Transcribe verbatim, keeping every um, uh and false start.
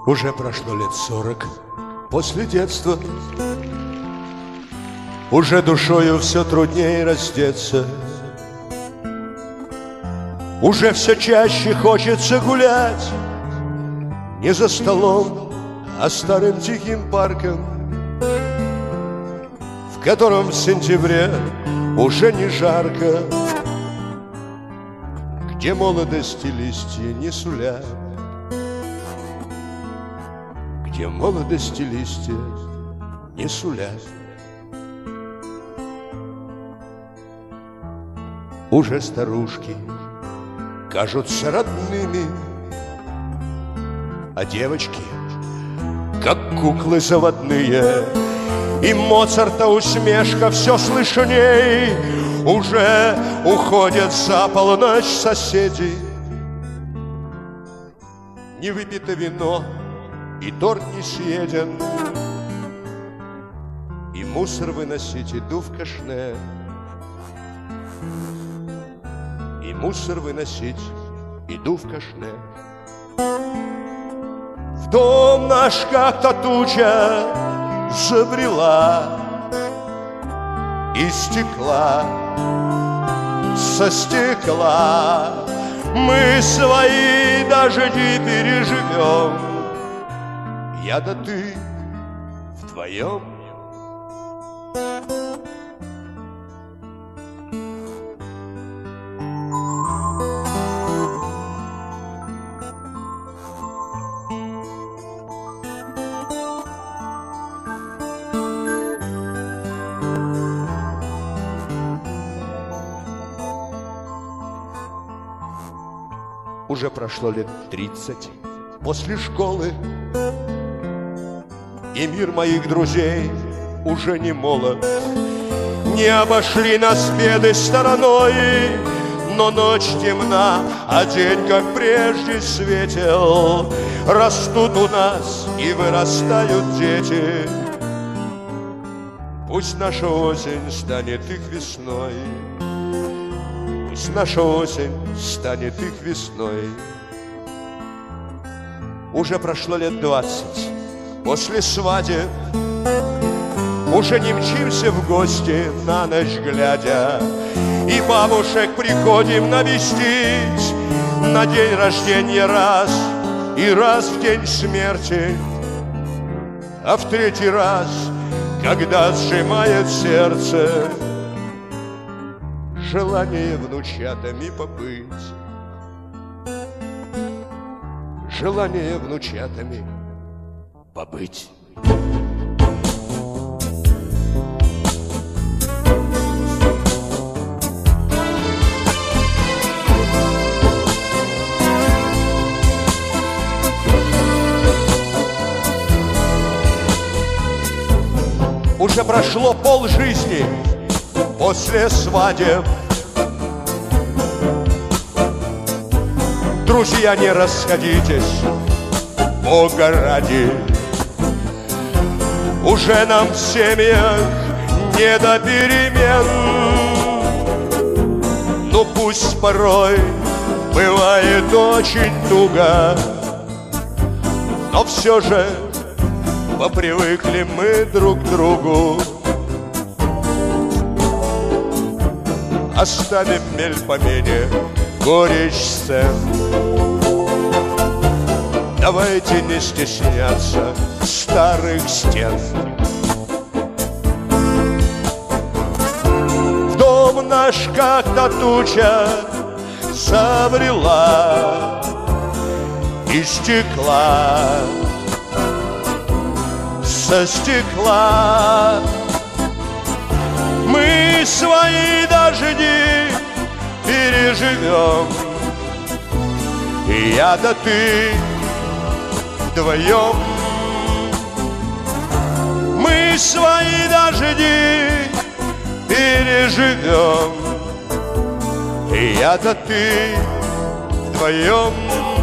Уже прошло лет сорок после детства, уже душою все труднее раздеться, уже все чаще хочется гулять не за столом, а старым тихим парком, в котором в сентябре уже не жарко, где молодости листья не сулят, где молодости листья не сулят. Уже старушки кажутся родными, а девочки как куклы заводные, и Моцарта усмешка все слышней. Уже уходят за полночь соседи, не выпито вино и торт не съеден, и мусор выносить иду в кашне, и мусор выносить иду в кашне. В дом наш как-то туча забрела из стекла, со стекла. Мы свои дожди переживем, я да ты вдвоем. Уже прошло лет тридцать после школы, и мир моих друзей уже не молод. Не обошли нас беды стороной, но ночь темна, а день, как прежде, светел. Растут у нас и вырастают дети, пусть наша осень станет их весной, пусть наша осень станет их весной. Уже прошло лет двадцать после свадеб, уже не мчимся в гости на ночь глядя, и бабушек приходим навестить на день рождения раз, и раз в день смерти, а в третий раз, когда сжимает сердце желание внучатами побыть, желание внучатами побыть. Уже прошло полжизни после свадеб. Друзья, не расходитесь, Бога ради. Уже нам в семьях не до перемен. Ну пусть порой бывает очень туго, но все же попривыкли мы друг к другу. Оставим мельпомене горечь сцен. Давайте не стесняться старых стен. В дом наш как-то туча забрела из стекла, со стекла. Мы свои дожди переживем, и я да ты вдвоем. Мы свои дожди переживем, и я да ты вдвоем.